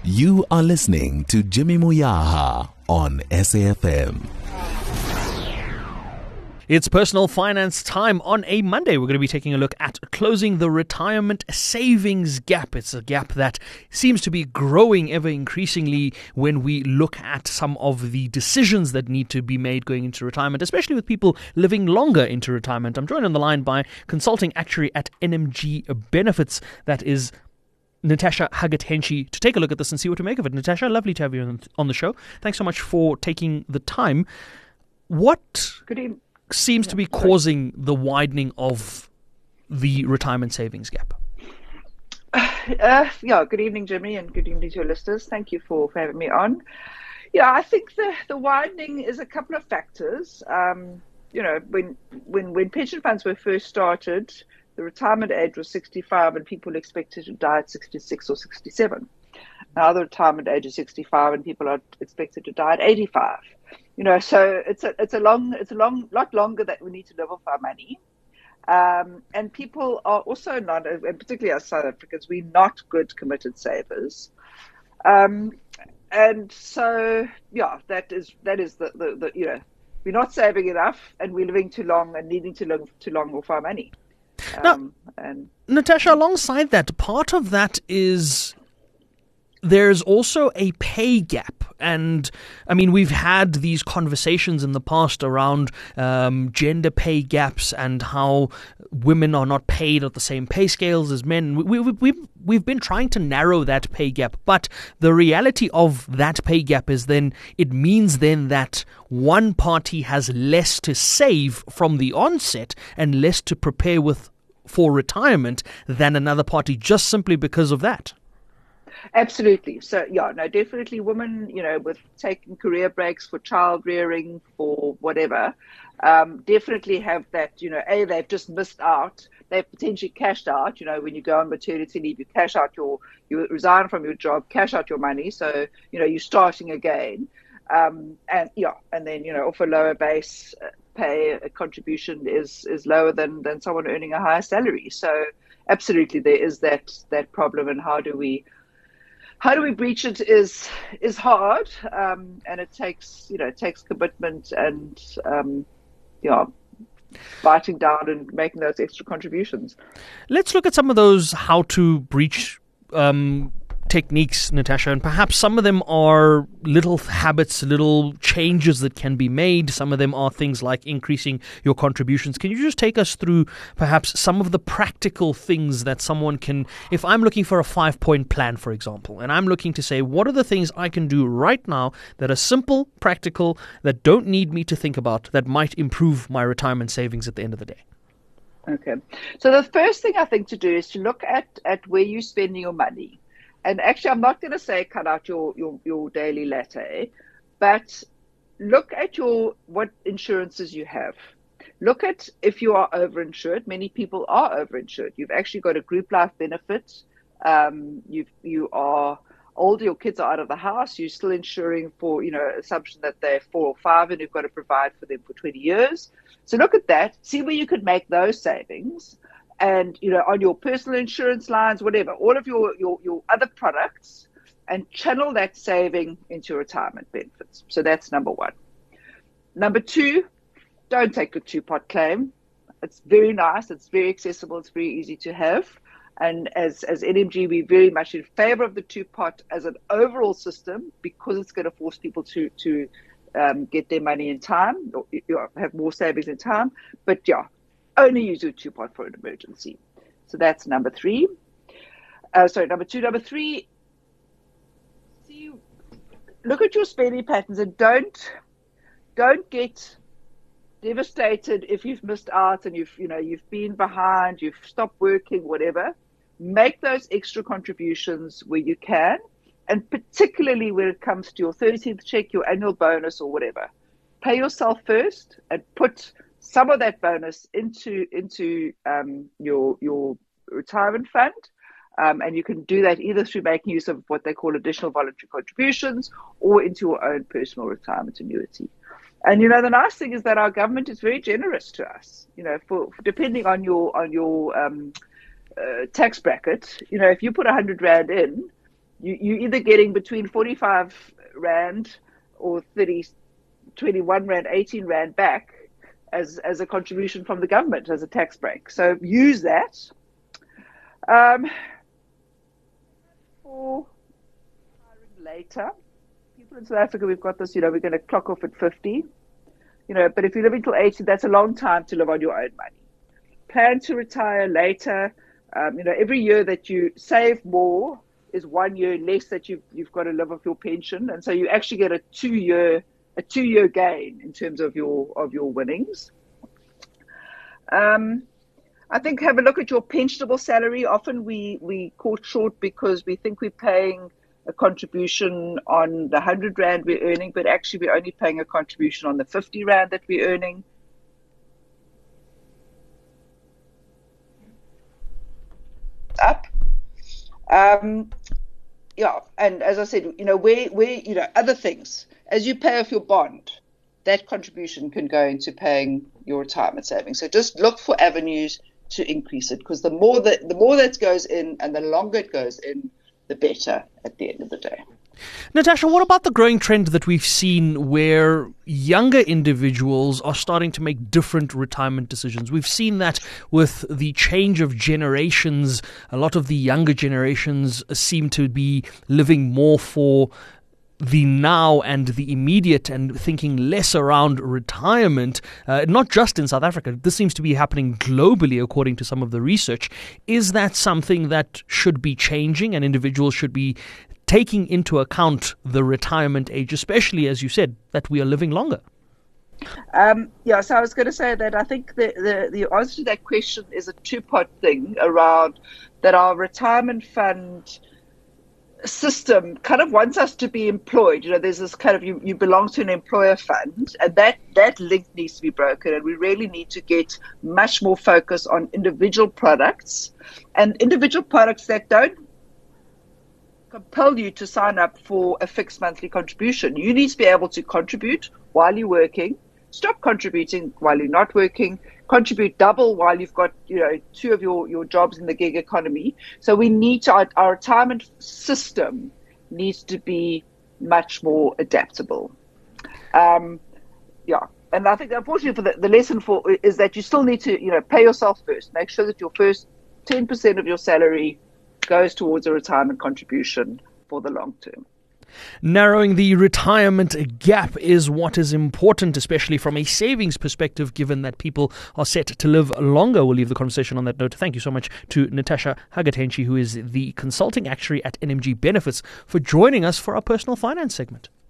You are listening to Jimmy Moyaha on SAFM. It's personal finance time on a Monday. We're going to be taking a look at closing the retirement savings gap. It's a gap that seems to be growing ever increasingly when we look at some of the decisions that need to be made going into retirement, especially with people living longer into retirement. I'm joined on the line by consulting actuary at NMG Benefits. That is Natasha Hagat-Henshi, to take a look at this and see what to make of it. Natasha, lovely to have you on the show. Thanks so much for taking the time. What seems to be causing the widening of the retirement savings gap? Good evening, Jimmy, and good evening to your listeners. Thank you for having me on. Yeah, I think the widening is a couple of factors. When pension funds were first started, the retirement age was 65 and people expected to die at 66 or 67. Now the retirement age is 65 and people are expected to die at 85. So it's a lot longer that we need to live off our money. And people are also not, and particularly as South Africans, we're not good committed savers. And so, that is the we're not saving enough and we're living too long and needing to live too long off our money. Natasha, alongside that, part of that is there's also a pay gap. And I mean, we've had these conversations in the past around gender pay gaps and how women are not paid at the same pay scales as men. We've been trying to narrow that pay gap, but the reality of that pay gap is it means that one party has less to save from the onset and less to prepare for retirement than another party, just simply because of that. Absolutely. So, definitely women, with taking career breaks for child rearing, for whatever, definitely have that, they've just missed out. They've potentially cashed out, when you go on maternity leave, you cash out you resign from your job, cash out your money. So, you're starting again. And then, off a lower base pay, a contribution is lower than someone earning a higher salary. So absolutely there is that problem, and how do we breach it is hard, and it takes commitment and biting down and making those extra contributions. Let's look at some of those how to breach techniques, Natasha, and perhaps some of them are little habits, little changes that can be made. Some of them are things like increasing your contributions. Can you just take us through perhaps some of the practical things that someone can, if I'm looking for a 5-point plan, for example, and I'm looking to say, what are the things I can do right now that are simple, practical, that don't need me to think about, that might improve my retirement savings at the end of the day? Okay. So the first thing I think to do is to look at where you're spending your money. And actually, I'm not going to say cut out your daily latte, but look at what insurances you have. Look at if you are overinsured. Many people are overinsured. You've actually got a group life benefit. You are older, your kids are out of the house. You're still insuring for, assumption that they're 4 or 5 and you've got to provide for them for 20 years. So look at that. See where you could make those savings. And, on your personal insurance lines, whatever, all of your other products, and channel that saving into retirement benefits. So that's number one. Number two, don't take a 2-pot claim. It's very nice. It's very accessible. It's very easy to have. And as NMG, we're very much in favor of the 2-pot as an overall system, because it's going to force people to get their money in time, or have more savings in time. But only use your 2-pot for an emergency. So that's number 3. Number 2. Number 3, look at your spending patterns and don't get devastated if you've missed out and you've been behind, you've stopped working, whatever. Make those extra contributions where you can, and particularly when it comes to your 13th check, your annual bonus or whatever. Pay yourself first and put some of that bonus into your retirement fund, and you can do that either through making use of what they call additional voluntary contributions or into your own personal retirement annuity. And the nice thing is that our government is very generous to us. For depending on your tax bracket, if you put 100 Rand in, you're either getting between 45 Rand or 21 Rand, 18 Rand back as a contribution from the government as a tax break. So use that. For later, people in South Africa, we've got this, we're going to clock off at 50, but if you live until 80, that's a long time to live on your own money. Plan to retire later. Every year that you save more is 1 year less that you've got to live off your pension. And so you actually get a two-year gain in terms of your winnings. I think have a look at your pensionable salary. Often we caught short because we think we're paying a contribution on the 100 Rand we're earning, but actually we're only paying a contribution on the 50 Rand that we're earning. Up. And as I said, where other things, as you pay off your bond, that contribution can go into paying your retirement savings. So just look for avenues to increase it, because the more that goes in and the longer it goes in, the better at the end of the day. Natasha, what about the growing trend that we've seen where younger individuals are starting to make different retirement decisions? We've seen that with the change of generations. A lot of the younger generations seem to be living more for the now and the immediate and thinking less around retirement, not just in South Africa. This seems to be happening globally, according to some of the research. Is that something that should be changing and individuals should be taking into account the retirement age, especially, as you said, that we are living longer? So I was going to say that I think the answer to that question is a two-part thing around that our retirement fund system kind of wants us to be employed. There's this kind of you belong to an employer fund, and that link needs to be broken, and we really need to get much more focus on individual products and individual products that don't compel you to sign up for a fixed monthly contribution. You need to be able to contribute while you're working, stop contributing while you're not working, contribute double while you've got two of your jobs in the gig economy. So we need to, our retirement system needs to be much more adaptable. And I think unfortunately for the lesson is that you still need to pay yourself first. Make sure that your first 10% of your salary goes towards a retirement contribution for the long term. Narrowing the retirement gap is what is important, especially from a savings perspective, given that people are set to live longer. We'll leave the conversation on that note. Thank you so much to Natasha Hagatenchi, who is the consulting actuary at NMG Benefits, for joining us for our personal finance segment.